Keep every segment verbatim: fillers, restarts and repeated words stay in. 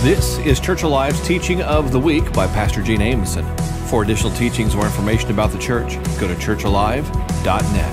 This is Church Alive's Teaching of the Week by Pastor Gene Amison. For additional teachings or information about the church, go to church alive dot net.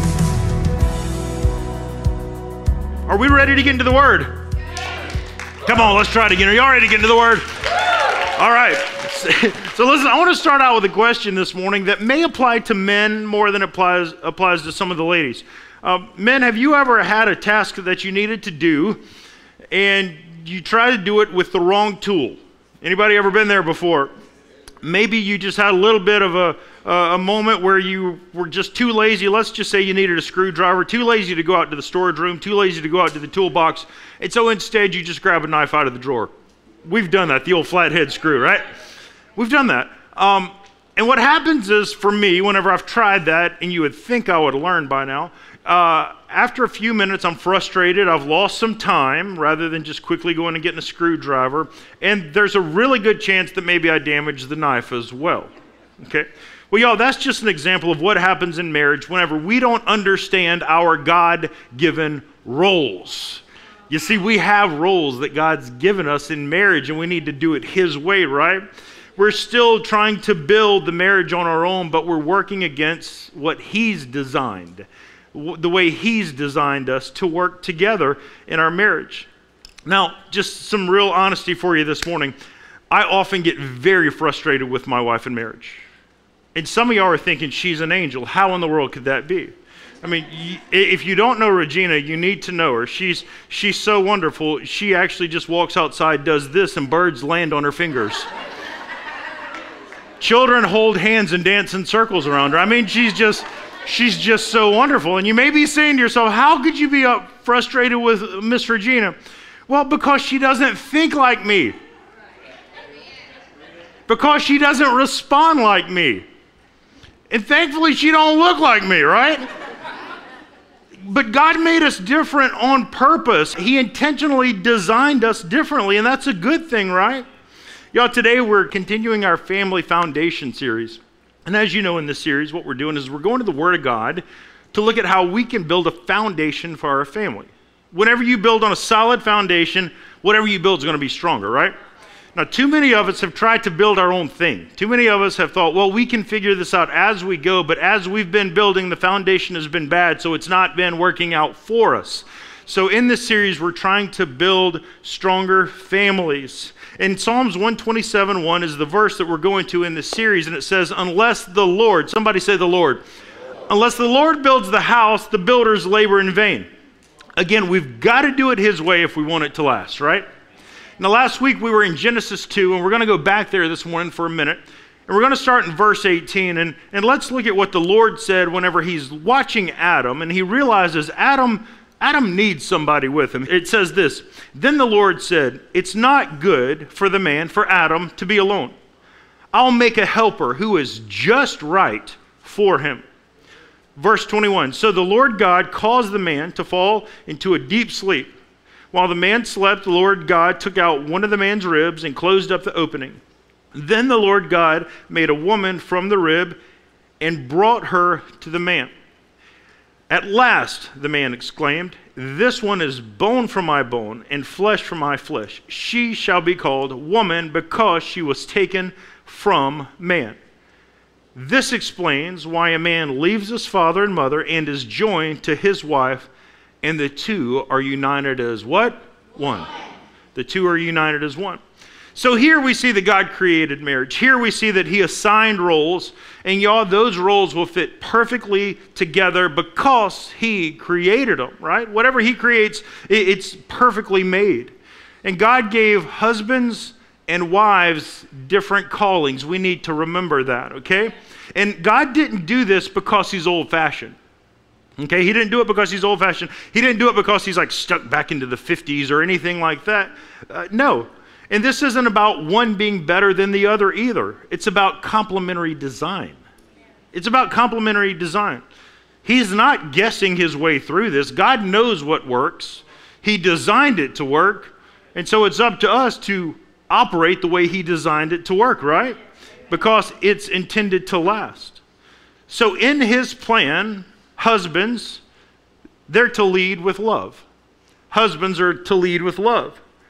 Are we ready to get into the Word? Come on, let's try it again. Are y'all ready to get into the Word? All right. So listen, I want to start out with a question this morning that may apply to men more than it applies, applies to some of the ladies. Uh, men, have you ever had a task that you needed to do and you try to do it with the wrong tool? Anybody ever been there before? Maybe you just had a little bit of a, uh, a moment where you were just too lazy. Let's just say you needed a screwdriver, too lazy to go out to the storage room, too lazy to go out to the toolbox, and so instead you just grab a knife out of the drawer. We've done that, the old flathead screw, right? We've done that. Um, and what happens is, for me, whenever I've tried that, and you would think I would have learned by now, uh, after a few minutes I'm frustrated, I've lost some time rather than just quickly going and getting a screwdriver, and there's a really good chance that maybe I damage the knife as well, okay? Well, y'all, that's just an example of what happens in marriage whenever we don't understand our God-given roles. You see, we have roles that God's given us in marriage, and we need to do it His way, right? We're still trying to build the marriage on our own, but we're working against what He's designed, the way He's designed us to work together in our marriage. Now, just some real honesty for you this morning. I often get very frustrated with my wife in marriage. And some of y'all are thinking she's an angel. How in the world could that be? I mean, if you don't know Regina, you need to know her. She's she's so wonderful. She actually just walks outside, does this, and birds land on her fingers. Children hold hands and dance in circles around her. I mean, she's just she's just so wonderful. And you may be saying to yourself, how could you be up frustrated with Miss Regina? Well, because she doesn't think like me. Because she doesn't respond like me. And thankfully, she don't look like me, right? But God made us different on purpose. He intentionally designed us differently, and that's a good thing, right? Y'all, today we're continuing our Family Foundation series. And as you know, in this series, what we're doing is we're going to the Word of God to look at how we can build a foundation for our family. Whenever you build on a solid foundation, whatever you build is going to be stronger, right? Now, too many of us have tried to build our own thing. Too many of us have thought, well, we can figure this out as we go, but as we've been building, the foundation has been bad, so it's not been working out for us. So in this series, we're trying to build stronger families. And Psalms one twenty-seven one is the verse that we're going to in this series, and it says, unless the Lord, somebody say the Lord, unless the Lord builds the house, the builders labor in vain. Again, we've got to do it His way if we want it to last, right? Now, last week we were in Genesis two, and we're going to go back there this morning for a minute. And we're going to start in verse eighteen, and, and let's look at what the Lord said whenever He's watching Adam, and He realizes Adam, Adam needs somebody with him. It says this, then the Lord said, it's not good for the man, for Adam, to be alone. I'll make a helper who is just right for him. Verse twenty-one, so the Lord God caused the man to fall into a deep sleep. While the man slept, the Lord God took out one of the man's ribs and closed up the opening. Then the Lord God made a woman from the rib and brought her to the man. At last, the man exclaimed, this one is bone from my bone and flesh from my flesh. She shall be called woman because she was taken from man. This explains why a man leaves his father and mother and is joined to his wife, and the two are united as what? One. The two are united as one. So here we see that God created marriage. Here we see that He assigned roles. And y'all, those roles will fit perfectly together because He created them, right? Whatever He creates, it's perfectly made. And God gave husbands and wives different callings. We need to remember that, okay? And God didn't do this because He's old-fashioned. Okay, He didn't do it because He's old-fashioned. He didn't do it because He's like stuck back into the fifties or anything like that. Uh, no. And this isn't about one being better than the other either. It's about complementary design. It's about complementary design. He's not guessing His way through this. God knows what works. He designed it to work. And so it's up to us to operate the way He designed it to work, right? Because it's intended to last. So in His plan, husbands, they're to lead with love. Husbands are to lead with love.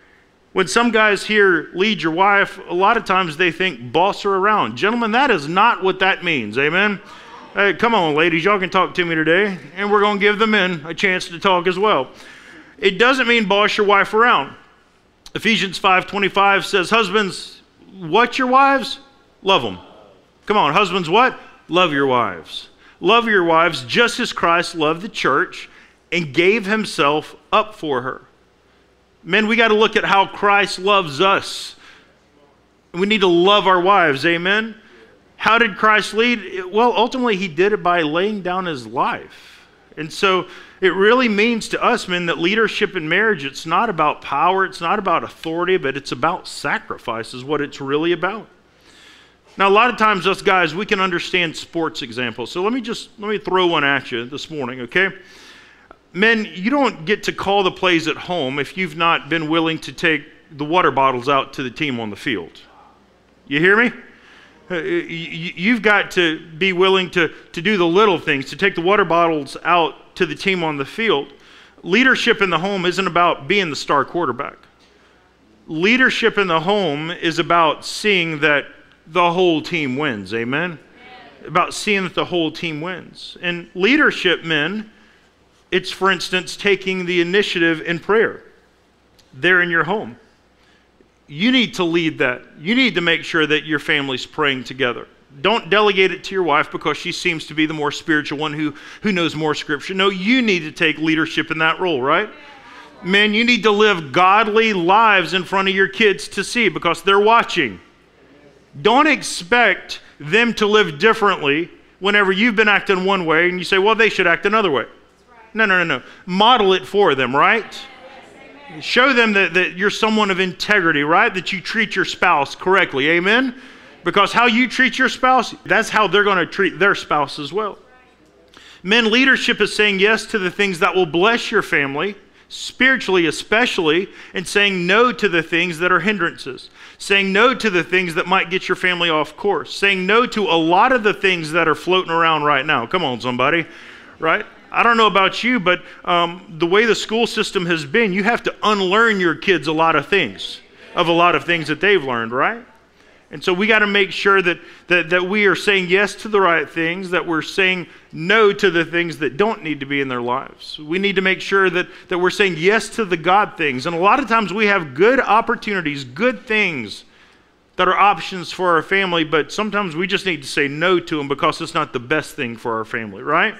When some guys here lead your wife, a lot of times they think boss her around. Gentlemen, that is not what that means, amen? Hey, come on, ladies, y'all can talk to me today, and we're going to give the men a chance to talk as well. It doesn't mean boss your wife around. Ephesians five twenty-five says, husbands, what your wives? Love them. Come on, husbands, what? Love your wives. Love your wives just as Christ loved the church and gave himself up for her. Men, we got to look at how Christ loves us. We need to love our wives, amen? How did Christ lead? Well, ultimately, he did it by laying down his life. And so it really means to us, men, that leadership in marriage, it's not about power, it's not about authority, but it's about sacrifice is what it's really about. Now, a lot of times us guys, we can understand sports examples. So let me just, let me throw one at you this morning, okay? Men, you don't get to call the plays at home if you've not been willing to take the water bottles out to the team on the field. You hear me? You've got to be willing to, to do the little things, to take the water bottles out to the team on the field. Leadership in the home isn't about being the star quarterback. Leadership in the home is about seeing that the whole team wins, amen? About seeing that the whole team wins. And leadership, men, it's, for instance, taking the initiative in prayer there in your home. You need to lead that. You need to make sure that your family's praying together. Don't delegate it to your wife because she seems to be the more spiritual one who, who knows more scripture. No, you need to take leadership in that role, right? Men, you need to live godly lives in front of your kids to see because they're watching. Don't expect them to live differently whenever you've been acting one way and you say, well, they should act another way. No, no, no, no. Model it for them, right? Show them that, that you're someone of integrity, right? That you treat your spouse correctly, amen? Because how you treat your spouse, that's how they're going to treat their spouse as well. Men, leadership is saying yes to the things that will bless your family, spiritually especially, and saying no to the things that are hindrances. Saying no to the things that might get your family off course. Saying no to a lot of the things that are floating around right now. Come on, somebody, right? I don't know about you, but um, the way the school system has been, you have to unlearn your kids a lot of things, of a lot of things that they've learned, right? And so we got to make sure that, that, that we are saying yes to the right things, that we're saying no to the things that don't need to be in their lives. We need to make sure that, that we're saying yes to the God things. And a lot of times we have good opportunities, good things that are options for our family, but sometimes we just need to say no to them because it's not the best thing for our family, right?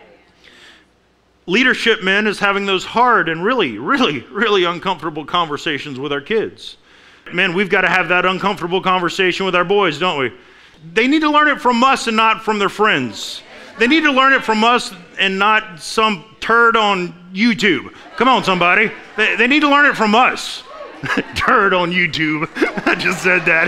Leadership, men, is having those hard and really, really, really uncomfortable conversations with our kids. Men, we've got to have that uncomfortable conversation with our boys, don't we? They need to learn it from us and not from their friends. They need to learn it from us and not some turd on YouTube. Come on, somebody. They, they need to learn it from us. Turd on YouTube. I just said that.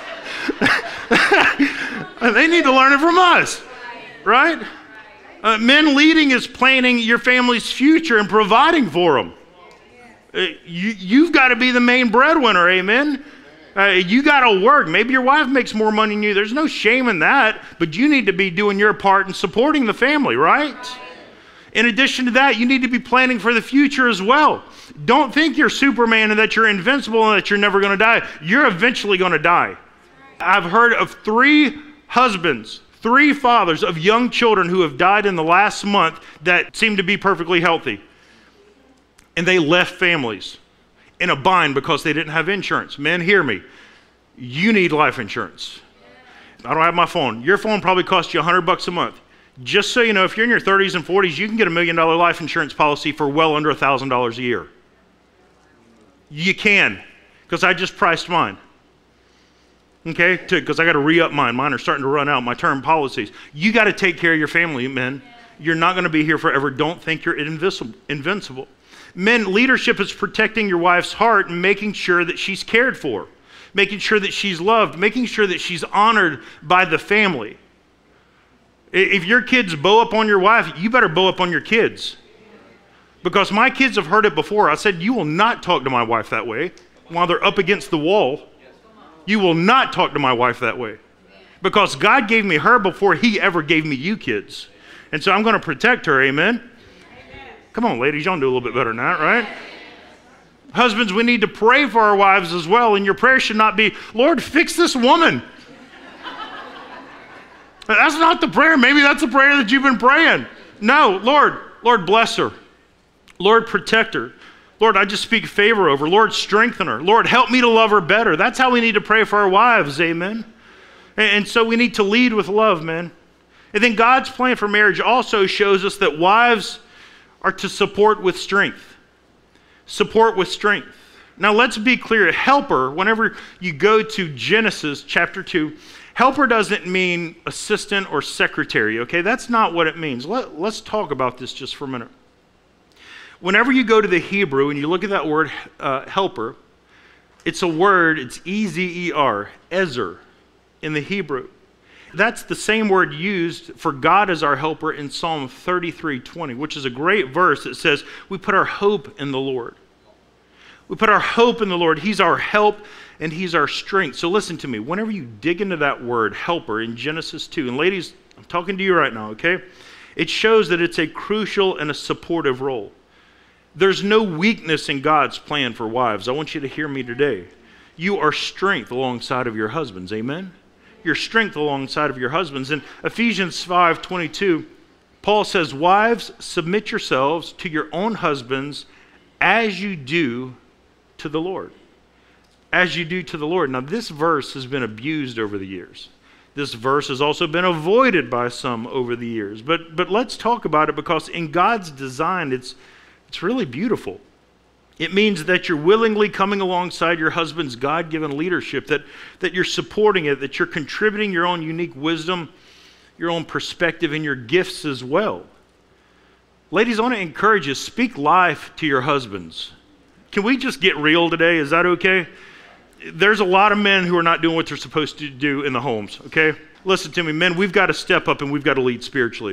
They need to learn it from us, right? Uh, men, leading is planning your family's future and providing for them. Uh, you, you've got to be the main breadwinner, amen? Uh, you got to work. Maybe your wife makes more money than you. There's no shame in that, but you need to be doing your part and supporting the family, right? In addition to that, you need to be planning for the future as well. Don't think you're Superman and that you're invincible and that you're never going to die. You're eventually going to die. I've heard of three husbands, three fathers of young children who have died in the last month that seem to be perfectly healthy. And they left families in a bind because they didn't have insurance. Men, hear me. You need life insurance. I don't have my phone. Your phone probably costs you a hundred bucks a month. Just so you know, if you're in your thirties and forties, you can get a million dollar life insurance policy for well under a thousand dollars a year. You can, because I just priced mine. Okay, because I got to re-up mine. Mine are starting to run out, my term policies. You got to take care of your family, men. You're not going to be here forever. Don't think you're invincible. Men, leadership is protecting your wife's heart and making sure that she's cared for, making sure that she's loved, making sure that she's honored by the family. If your kids bow up on your wife, you better bow up on your kids. Because my kids have heard it before. I said, you will not talk to my wife that way while they're up against the wall. You will not talk to my wife that way. Because God gave me her before he ever gave me you kids. And so I'm going to protect her, amen? Amen. Come on, ladies, y'all do a little bit better than that, right? Husbands, we need to pray for our wives as well, and your prayer should not be, Lord, fix this woman. That's not the prayer. Maybe that's the prayer that you've been praying. No, Lord, Lord, bless her. Lord, protect her. Lord, I just speak favor over her. Lord, strengthen her. Lord, help me to love her better. That's how we need to pray for our wives, amen? And so we need to lead with love, man. And then God's plan for marriage also shows us that wives are to support with strength. Support with strength. Now let's be clear, helper, whenever you go to Genesis chapter two, helper doesn't mean assistant or secretary, okay? That's not what it means. Let, let's talk about this just for a minute. Whenever you go to the Hebrew and you look at that word uh, helper, it's a word, it's E Z E R, ezer, in the Hebrew. That's the same word used for God as our helper in Psalm thirty-three twenty, which is a great verse that says, we put our hope in the Lord. We put our hope in the Lord. He's our help and He's our strength. So listen to me. Whenever you dig into that word, helper, in Genesis two, and ladies, I'm talking to you right now, okay? It shows that it's a crucial and a supportive role. There's no weakness in God's plan for wives. I want you to hear me today. You are strength alongside of your husbands, amen? Your strength alongside of your husbands. In Ephesians five twenty-two, Paul says, wives, submit yourselves to your own husbands as you do to the Lord. As you do to the Lord. Now this verse has been abused over the years. This verse has also been avoided by some over the years. But but let's talk about it, because in God's design, it's it's really beautiful. It means that you're willingly coming alongside your husband's God-given leadership, that, that you're supporting it, that you're contributing your own unique wisdom, your own perspective, and your gifts as well. Ladies, I want to encourage you, speak life to your husbands. Can we just get real today? Is that okay? There's a lot of men who are not doing what they're supposed to do in the homes, okay? Listen to me, men, we've got to step up and we've got to lead spiritually.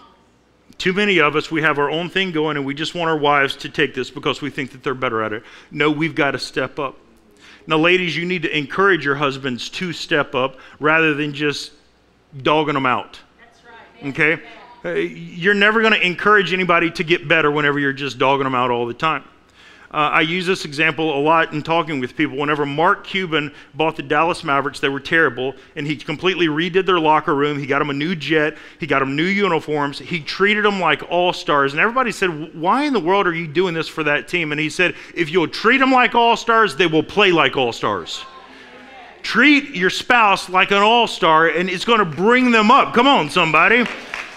Too many of us, we have our own thing going and we just want our wives to take this because we think that they're better at it. No, we've got to step up. Now, ladies, you need to encourage your husbands to step up rather than just dogging them out. That's right. Okay? Uh, you're never going to encourage anybody to get better whenever you're just dogging them out all the time. Uh, I use this example a lot in talking with people. Whenever Mark Cuban bought the Dallas Mavericks, they were terrible, and he completely redid their locker room. He got them a new jet. He got them new uniforms. He treated them like all-stars. And everybody said, why in the world are you doing this for that team? And he said, if you'll treat them like all-stars, they will play like all-stars. Treat your spouse like an all-star, and it's going to bring them up. Come on, somebody.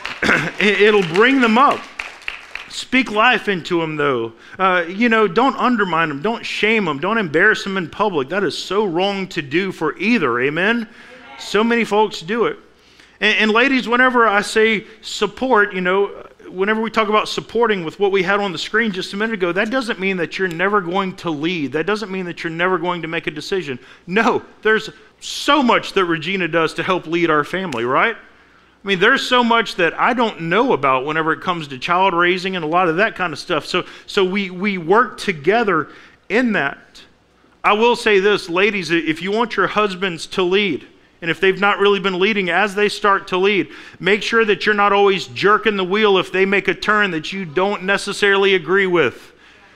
It'll bring them up. Speak life into them, though. Uh, you know, don't undermine them. Don't shame them. Don't embarrass them in public. That is so wrong to do for either. Amen? Amen. So many folks do it. And, and ladies, whenever I say support, you know, whenever we talk about supporting with what we had on the screen just a minute ago, that doesn't mean that you're never going to lead. That doesn't mean that you're never going to make a decision. No, there's so much that Regina does to help lead our family, right? I mean, there's so much that I don't know about whenever it comes to child raising and a lot of that kind of stuff. So so we, we work together in that. I will say this, ladies, if you want your husbands to lead, and if they've not really been leading as they start to lead, make sure that you're not always jerking the wheel if they make a turn that you don't necessarily agree with.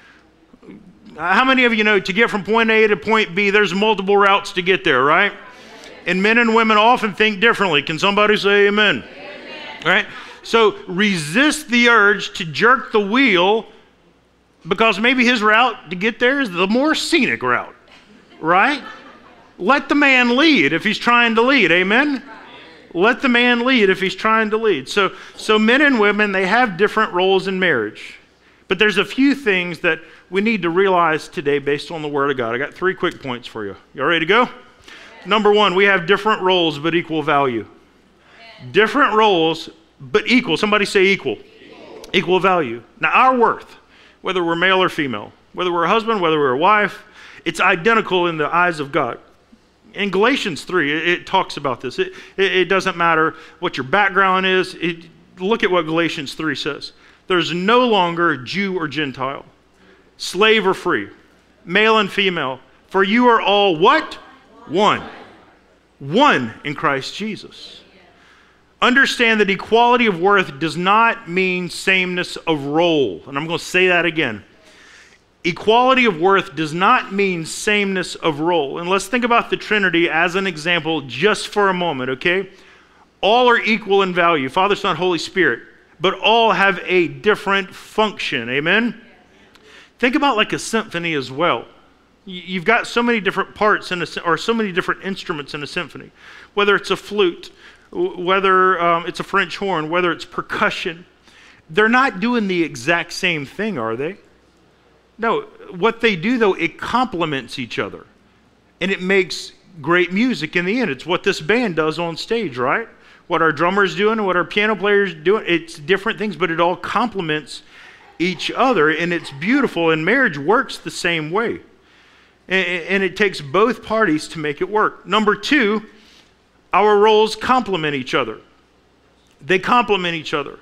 How many of you know to get from point A to point B, there's multiple routes to get there, right? And men and women often think differently. Can somebody say amen? Amen. Right? So resist the urge to jerk the wheel, because maybe his route to get there is the more scenic route, right? Let the man lead if he's trying to lead. Amen? Let the man lead if he's trying to lead. So, so men and women, they have different roles in marriage. But there's a few things that we need to realize today based on the Word of God. I got three quick points for you. You all ready to go? Number one, we have different roles but equal value. Amen. Different roles but equal. Somebody say equal. equal. Equal value. Now our worth, whether we're male or female, whether we're a husband, whether we're a wife, it's identical in the eyes of God. In Galatians three, it, it talks about this. It, it, it doesn't matter what your background is. It, look at what Galatians three says. There's no longer Jew or Gentile, slave or free, male and female, for you are all what? One. One in Christ Jesus. Understand that equality of worth does not mean sameness of role. And I'm going to say that again. Equality of worth does not mean sameness of role. And let's think about the Trinity as an example just for a moment, okay? All are equal in value, Father, Son, Holy Spirit, but all have a different function, amen? Think about like a symphony as well. You've got so many different parts in a, or so many different instruments in a symphony, whether it's a flute, whether um, it's a French horn, whether it's percussion. They're not doing the exact same thing, are they? No, what they do though, it complements each other and it makes great music in the end. It's what this band does on stage, right? What our drummer's doing, what our piano player's doing, it's different things, but it all complements each other, and it's beautiful, and marriage works the same way. And, and it takes both parties to make it work. Number two, our roles complement each other. They complement each other.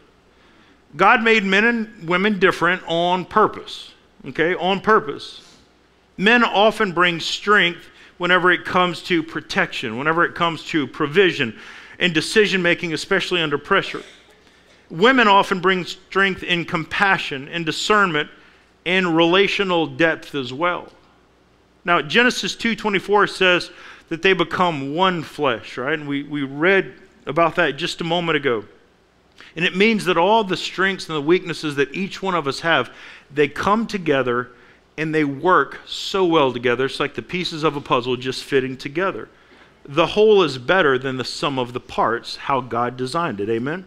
God made men and women different on purpose, okay, on purpose. Men often bring strength whenever it comes to protection, whenever it comes to provision, and decision-making, especially under pressure. Women often bring strength in compassion and discernment and relational depth as well. Now, Genesis two twenty-four says that they become one flesh, right? And we, we read about that just a moment ago. And it means that all the strengths and the weaknesses that each one of us have, they come together and they work so well together. It's like the pieces of a puzzle just fitting together. The whole is better than the sum of the parts, how God designed it, amen?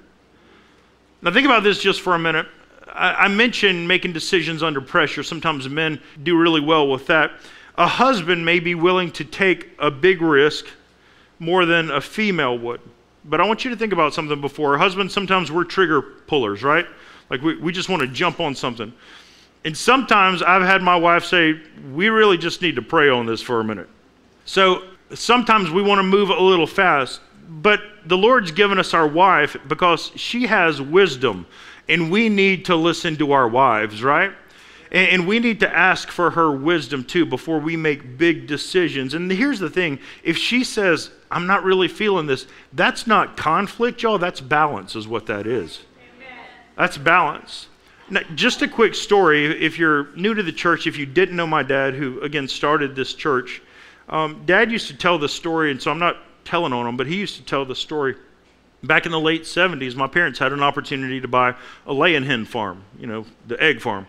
Now think about this just for a minute. I, I mentioned making decisions under pressure. Sometimes men do really well with that. A husband may be willing to take a big risk more than a female would. But I want you to think about something before. Husbands, sometimes we're trigger pullers, right? Like we, we just want to jump on something. And sometimes I've had my wife say, we really just need to pray on this for a minute. So sometimes we want to move a little fast, but the Lord's given us our wife because she has wisdom, and we need to listen to our wives, right? And, and we need to ask for her wisdom too before we make big decisions. And here's the thing, if she says, I'm not really feeling this, that's not conflict, y'all, that's balance is what that is. Amen. That's balance. Now, just a quick story, if you're new to the church, if you didn't know my dad, who again started this church, Um, Dad used to tell this story, and so I'm not telling on him, but he used to tell the story. Back in the late seventies, my parents had an opportunity to buy a laying hen farm, you know, the egg farm.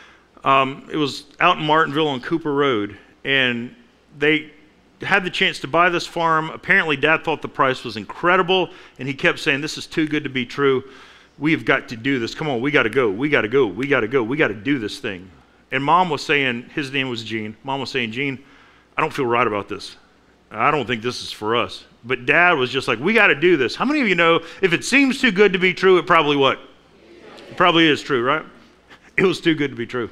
Um, it was out in Martinville on Cooper Road, and they had the chance to buy this farm. Apparently, Dad thought the price was incredible, and he kept saying, this is too good to be true. We've got to do this. Come on, we got to go. We got to go. We got to go. We got to do this thing. And Mom was saying, his name was Gene. Mom was saying, Gene, I don't feel right about this. I don't think this is for us. But Dad was just like, we got to do this. How many of you know, if it seems too good to be true, it probably what? It probably is true, right? It was too good to be true.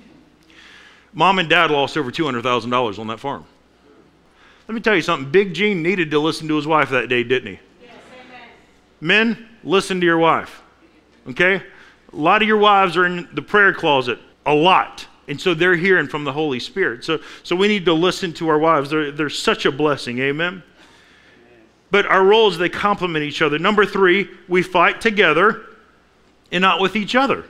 Mom and Dad lost over two hundred thousand dollars on that farm. Let me tell you something. Big Gene needed to listen to his wife that day, didn't he? Yes, amen. Men, listen to your wife, okay? A lot of your wives are in the prayer closet, a lot. And so they're hearing from the Holy Spirit. So, so we need to listen to our wives. They're, they're such a blessing, amen? But our roles, they complement each other. Number three, we fight together and not with each other.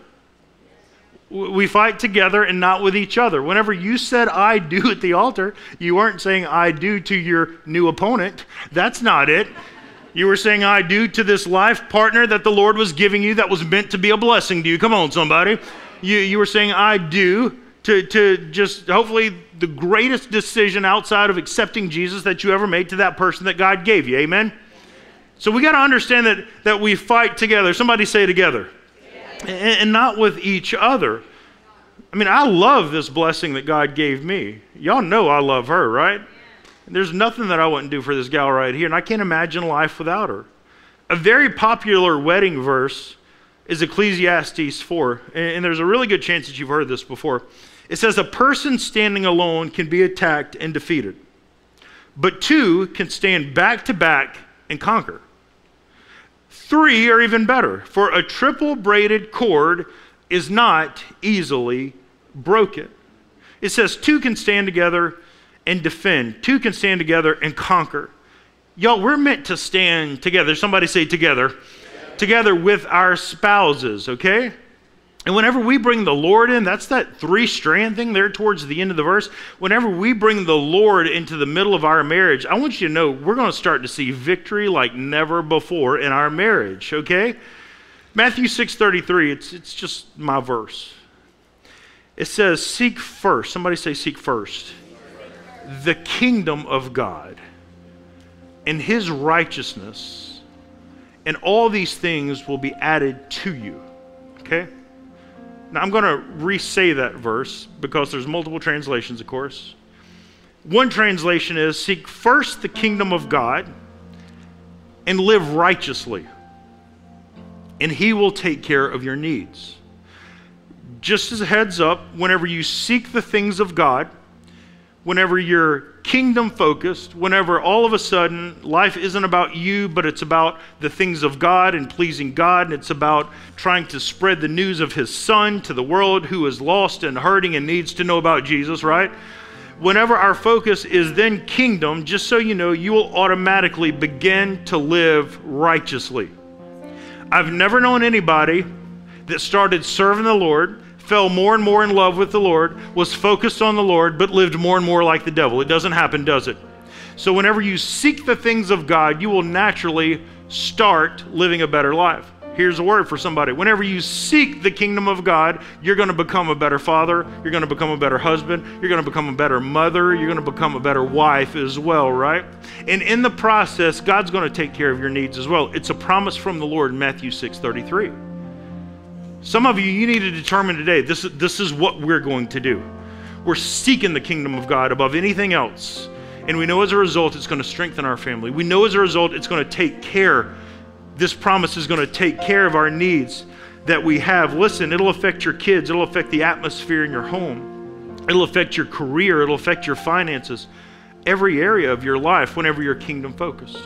We fight together and not with each other. Whenever you said I do at the altar, you weren't saying I do to your new opponent. That's not it. You were saying I do to this life partner that the Lord was giving you that was meant to be a blessing to you. Come on, somebody. You, you were saying I do to, to just hopefully the greatest decision outside of accepting Jesus that you ever made to that person that God gave you. Amen? So we got to understand that, that we fight together. Somebody say together. And, and not with each other. I mean, I love this blessing that God gave me. Y'all know I love her, right? There's nothing that I wouldn't do for this gal right here, and I can't imagine life without her. A very popular wedding verse is Ecclesiastes four, and there's a really good chance that you've heard this before. It says, a person standing alone can be attacked and defeated, but two can stand back to back and conquer. Three are even better, for a triple braided cord is not easily broken. It says two can stand together and defend. Two can stand together and conquer. Y'all, we're meant to stand together. Somebody say together. Together, together with our spouses, okay? And whenever we bring the Lord in, that's that three-strand thing there towards the end of the verse. Whenever we bring the Lord into the middle of our marriage, I want you to know we're going to start to see victory like never before in our marriage, okay? Matthew six thirty-three, it's, it's just my verse. It says, seek first, somebody say seek first, the kingdom of God and his righteousness, and all these things will be added to you, okay? Now, I'm going to re-say that verse because there's multiple translations, of course. One translation is, seek first the kingdom of God and live righteously, and he will take care of your needs. Just as a heads up, whenever you seek the things of God, whenever you're kingdom focused, whenever all of a sudden life isn't about you, but it's about the things of God and pleasing God, and it's about trying to spread the news of his son to the world who is lost and hurting and needs to know about Jesus, right? Whenever our focus is then kingdom, just so you know, you will automatically begin to live righteously. I've never known anybody that started serving the Lord, fell more and more in love with the Lord, was focused on the Lord, but lived more and more like the devil. It doesn't happen, does it? So whenever you seek the things of God, you will naturally start living a better life. Here's a word for somebody. Whenever you seek the kingdom of God, you're going to become a better father, you're going to become a better husband, you're going to become a better mother, you're going to become a better wife as well, right? And in the process, God's going to take care of your needs as well. It's a promise from the Lord in Matthew six thirty-three. Some of you, you need to determine today, this, this is what we're going to do. We're seeking the kingdom of God above anything else. And we know as a result, it's going to strengthen our family. We know as a result, it's going to take care, this promise is going to take care of our needs that we have. Listen, it'll affect your kids. It'll affect the atmosphere in your home. It'll affect your career. It'll affect your finances. Every area of your life whenever you're kingdom focused.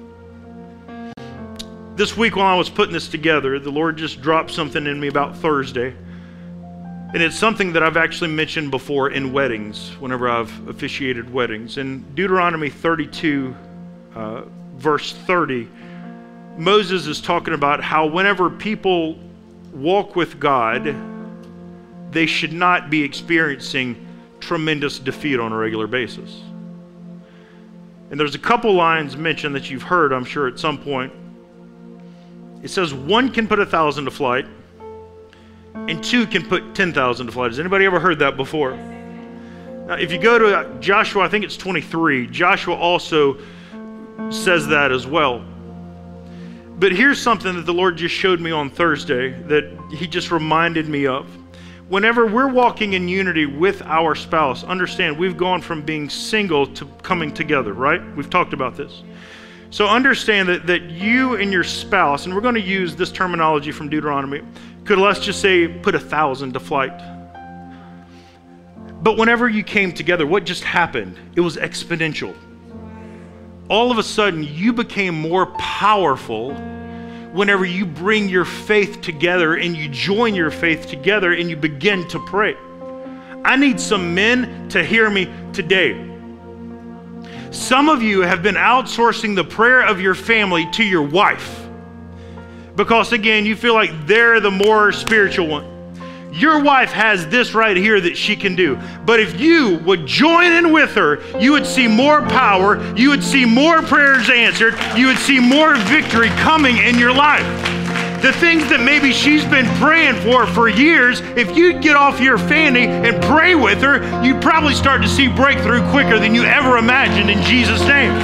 This week while I was putting this together, the Lord just dropped something in me about Thursday. And it's something that I've actually mentioned before in weddings, whenever I've officiated weddings. In Deuteronomy thirty-two, uh, verse thirty, Moses is talking about how whenever people walk with God, they should not be experiencing tremendous defeat on a regular basis. And there's a couple lines mentioned that you've heard, I'm sure, at some point. It says one can put a thousand to flight, and two can put ten thousand to flight. Has anybody ever heard that before? Now, if you go to Joshua, I think it's twenty-three, Joshua also says that as well. But here's something that the Lord just showed me on Thursday that he just reminded me of. Whenever we're walking in unity with our spouse, understand we've gone from being single to coming together, right? We've talked about this. So understand that, that you and your spouse, and we're going to use this terminology from Deuteronomy, could let's just say put a thousand to flight. But whenever you came together, what just happened? It was exponential. All of a sudden, you became more powerful whenever you bring your faith together and you join your faith together and you begin to pray. I need some men to hear me today. Some of you have been outsourcing the prayer of your family to your wife because, again, you feel like they're the more spiritual one. Your wife has this right here that she can do. But if you would join in with her, you would see more power, you would see more prayers answered, you would see more victory coming in your life. The things that maybe she's been praying for for years, if you'd get off your fanny and pray with her, you'd probably start to see breakthrough quicker than you ever imagined in Jesus' name.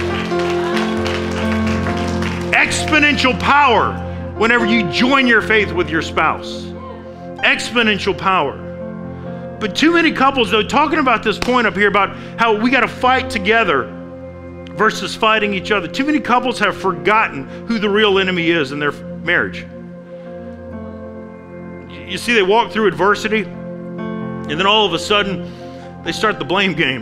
Exponential power whenever you join your faith with your spouse. Exponential power. But too many couples, though, talking about this point up here about how we got to fight together versus fighting each other. Too many couples have forgotten who the real enemy is in their marriage. You see, they walk through adversity, and then all of a sudden, they start the blame game.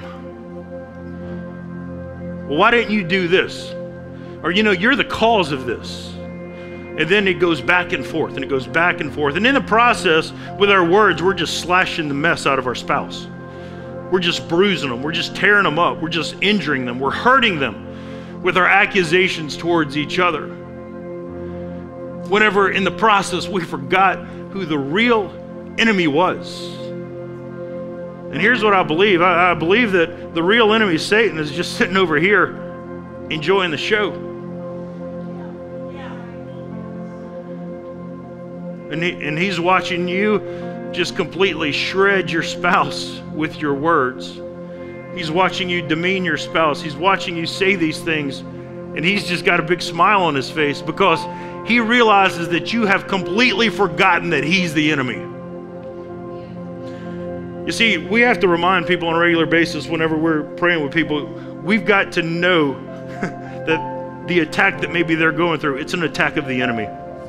Well, why didn't you do this? Or, you know, you're the cause of this. And then it goes back and forth, and it goes back and forth. And in the process, with our words, we're just slashing the mess out of our spouse. We're just bruising them. We're just tearing them up. We're just injuring them. We're hurting them with our accusations towards each other. whenever in the process we forgot who the real enemy was. And here's what I believe. I, I believe that the real enemy, Satan, is just sitting over here enjoying the show. And, he, and he's watching you just completely shred your spouse with your words. He's watching you demean your spouse. He's watching you say these things, and he's just got a big smile on his face because he realizes that you have completely forgotten that he's the enemy. You see, we have to remind people on a regular basis whenever we're praying with people, we've got to know that the attack that maybe they're going through, it's an attack of the enemy.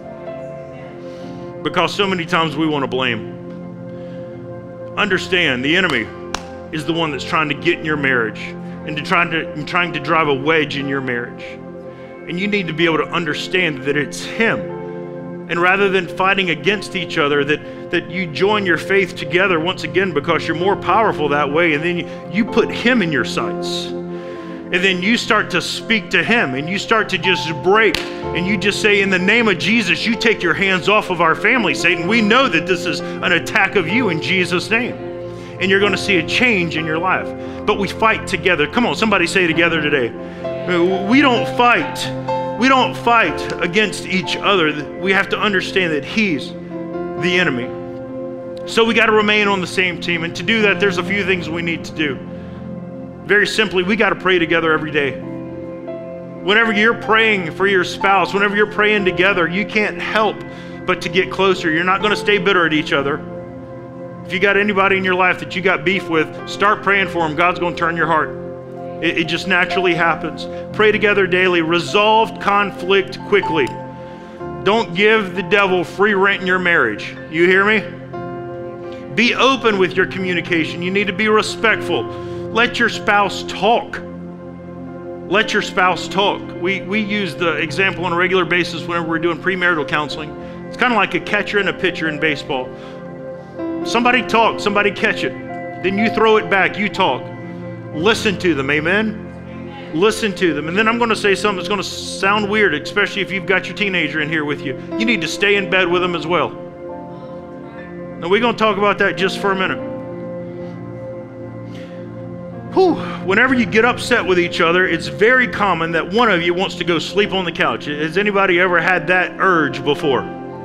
Because so many times we want to blame. Understand, the enemy is the one that's trying to get in your marriage and to trying to and trying to drive a wedge in your marriage. And you need to be able to understand that it's him. And rather than fighting against each other, that, that you join your faith together once again because you're more powerful that way. And then you, you put him in your sights. And then you start to speak to him and you start to just break and you just say, in the name of Jesus, you take your hands off of our family, Satan. We know that this is an attack of you in Jesus' name. And you're going to see a change in your life. But we fight together. Come on, somebody say together today. We don't fight. We don't fight against each other. We have to understand that he's the enemy. So we got to remain on the same team. And to do that, there's a few things we need to do. Very simply, we got to pray together every day. Whenever you're praying for your spouse, whenever you're praying together, you can't help but to get closer. You're not going to stay bitter at each other. If you got anybody in your life that you got beef with, start praying for them. God's going to turn your heart. It, it just naturally happens. Pray together daily. Resolve conflict quickly. Don't give the devil free rent in your marriage. You hear me? Be open with your communication. You need to be respectful. Let your spouse talk. Let your spouse talk. We, we use the example on a regular basis whenever we're doing premarital counseling. It's kind of like a catcher and a pitcher in baseball. Somebody talk, somebody catch it. Then you throw it back, you talk. Listen to them, amen? Listen to them. And then I'm going to say something that's going to sound weird, especially if you've got your teenager in here with you. You need to stay in bed with them as well. Now we're going to talk about that just for a minute. Whew. Whenever you get upset with each other, it's very common that one of you wants to go sleep on the couch. Has anybody ever had that urge before?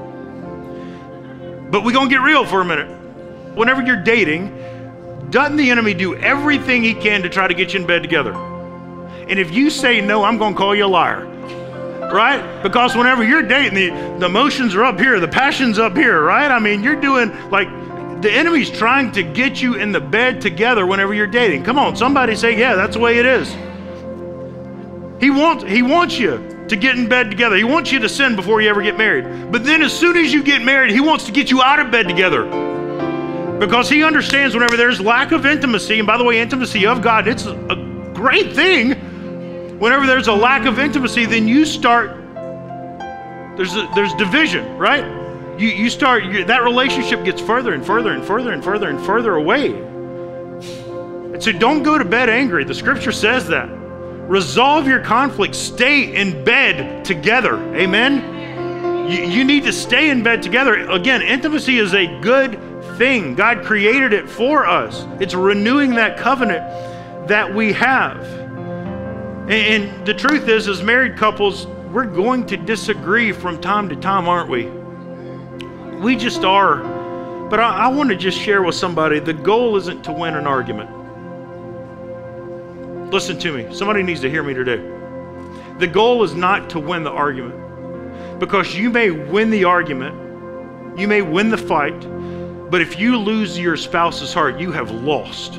But we're going to get real for a minute. Whenever you're dating, doesn't the enemy do everything he can to try to get you in bed together? And if you say no, I'm going to call you a liar. Right? Because whenever you're dating, the, the emotions are up here, the passion's up here, right? I mean, you're doing like, the enemy's trying to get you in the bed together whenever you're dating. Come on, somebody say, yeah, that's the way it is. He wants, he wants you to get in bed together. He wants you to sin before you ever get married. But then as soon as you get married, he wants to get you out of bed together. Because he understands whenever there's lack of intimacy, and by the way, intimacy of God, it's a great thing. Whenever there's a lack of intimacy, then you start, there's a, there's division, right? You, you start, you, that relationship gets further and further and further and further and further away. And so don't go to bed angry. The scripture says that. Resolve your conflict. Stay in bed together. Amen? You, you need to stay in bed together. Again, intimacy is a good thing. God created it for us. It's renewing that covenant that we have. And, and the truth is, as married couples, we're going to disagree from time to time, aren't we? We just are. But I, I want to just share with somebody, the goal isn't to win an argument. Listen to me. Somebody needs to hear me today. The goal is not to win the argument. Because you may win the argument, you may win the fight, but if you lose your spouse's heart, you have lost.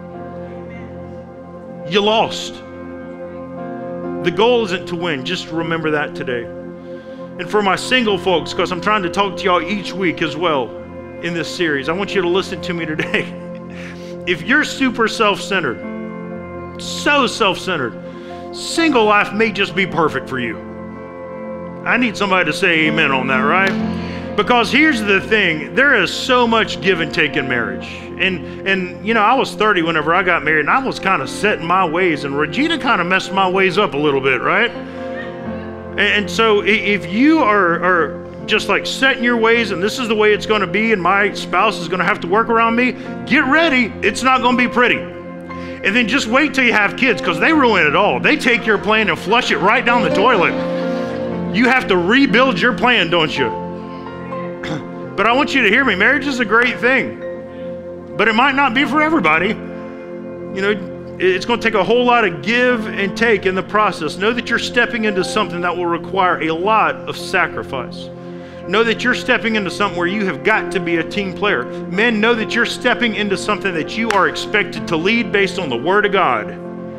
You lost. The goal isn't to win. Just remember that today. And for my single folks, because I'm trying to talk to y'all each week as well in this series, I want you to listen to me today. If you're super self-centered, so self-centered, single life may just be perfect for you. I need somebody to say amen on that, right? Because here's the thing, there is so much give and take in marriage. And, and you know, I was thirty whenever I got married, and I was kind of set in my ways, and Regina kind of messed my ways up a little bit, right? And, and so if you are, are just like set in your ways and this is the way it's going to be and my spouse is going to have to work around me, get ready. It's not going to be pretty. And then just wait till you have kids because they ruin it all. They take your plan and flush it right down the toilet. You have to rebuild your plan, don't you? But I want you to hear me. Marriage is a great thing, but it might not be for everybody. You know, it's going to take a whole lot of give and take in the process. Know that you're stepping into something that will require a lot of sacrifice. Know that you're stepping into something where you have got to be a team player. Men, know that you're stepping into something that you are expected to lead based on the Word of God.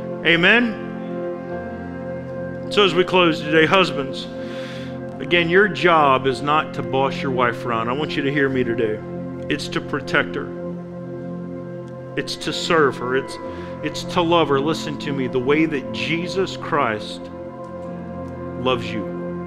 Amen? So as we close today, husbands, again, your job is not to boss your wife around. I want you to hear me today. It's to protect her. It's to serve her. It's It's to love her, listen to me, the way that Jesus Christ loves you.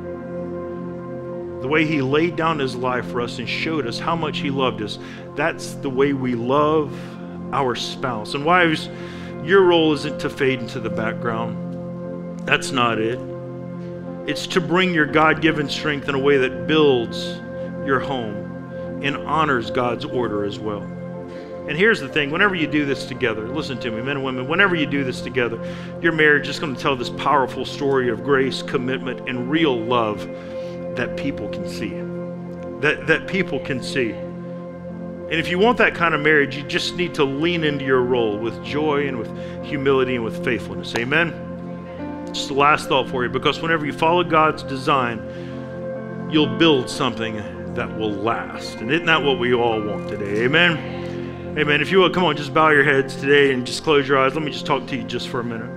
The way he laid down his life for us and showed us how much he loved us. That's the way we love our spouse. And wives, your role isn't to fade into the background. That's not it. It's to bring your God-given strength in a way that builds your home and honors God's order as well. And here's the thing, whenever you do this together, listen to me, men and women, whenever you do this together, your marriage is going to tell this powerful story of grace, commitment, and real love that people can see. That, that people can see. And if you want that kind of marriage, you just need to lean into your role with joy and with humility and with faithfulness. Amen? Just the last thought for you, because whenever you follow God's design, you'll build something that will last. And isn't that what we all want today? Amen? Amen. If you will, come on, just bow your heads today and just close your eyes. Let me just talk to you just for a minute.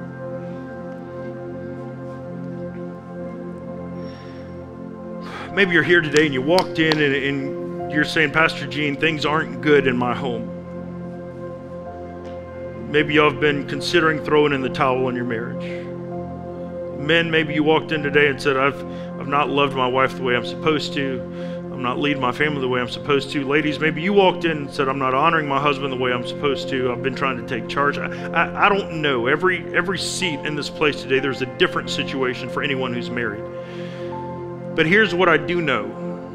Maybe you're here today and you walked in and, and you're saying, Pastor Gene, things aren't good in my home. Maybe y'all have been considering throwing in the towel on your marriage. Men, maybe you walked in today and said, I've, I've not loved my wife the way I'm supposed to. I'm not leading my family the way I'm supposed to. Ladies, maybe you walked in and said, I'm not honoring my husband the way I'm supposed to. I've been trying to take charge. I, I, I don't know. Every, every seat in this place today, there's a different situation for anyone who's married. But here's what I do know.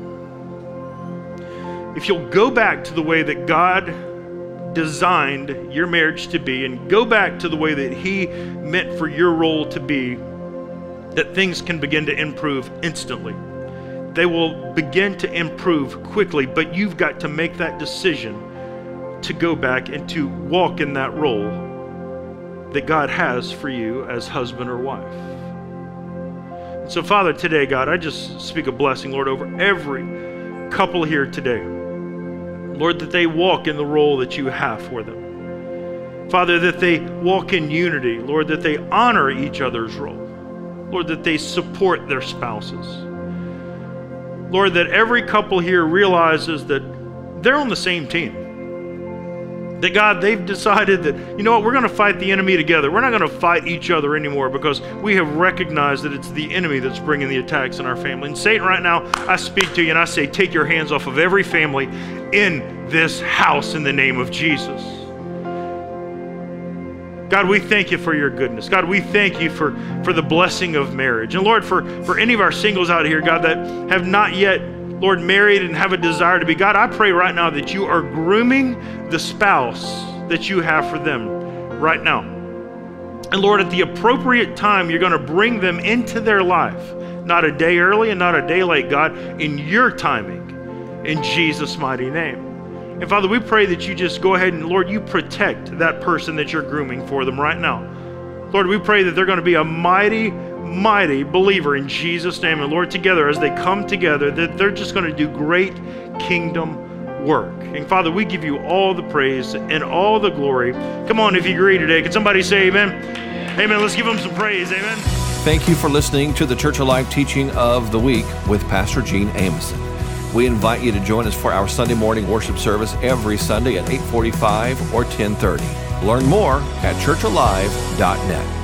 If you'll go back to the way that God designed your marriage to be and go back to the way that he meant for your role to be, that things can begin to improve instantly. They will begin to improve quickly, but you've got to make that decision to go back and to walk in that role that God has for you as husband or wife. And so, Father, today, God, I just speak a blessing, Lord, over every couple here today. Lord, that they walk in the role that you have for them. Father, that they walk in unity. Lord, that they honor each other's role. Lord, that they support their spouses. Lord, that every couple here realizes that they're on the same team. That God, they've decided that, you know what, we're going to fight the enemy together. We're not going to fight each other anymore because we have recognized that it's the enemy that's bringing the attacks in our family. And Satan, right now, I speak to you and I say, take your hands off of every family in this house in the name of Jesus. God, we thank you for your goodness. God, we thank you for, for the blessing of marriage. And Lord, for, for any of our singles out here, God, that have not yet, Lord, married and have a desire to be, God, I pray right now that you are grooming the spouse that you have for them right now. And Lord, at the appropriate time, you're going to bring them into their life, not a day early and not a day late, God, in your timing, in Jesus' mighty name. And Father, we pray that you just go ahead and, Lord, you protect that person that you're grooming for them right now. Lord, we pray that they're going to be a mighty, mighty believer in Jesus' name. And Lord, together, as they come together, that they're just going to do great kingdom work. And Father, we give you all the praise and all the glory. Come on, if you agree today, can somebody say amen? Amen. Let's give them some praise. Amen. Thank you for listening to the Church Alive Teaching of the Week with Pastor Gene Ameson. We invite you to join us for our Sunday morning worship service every Sunday at eight forty-five or ten thirty. Learn more at church alive dot net.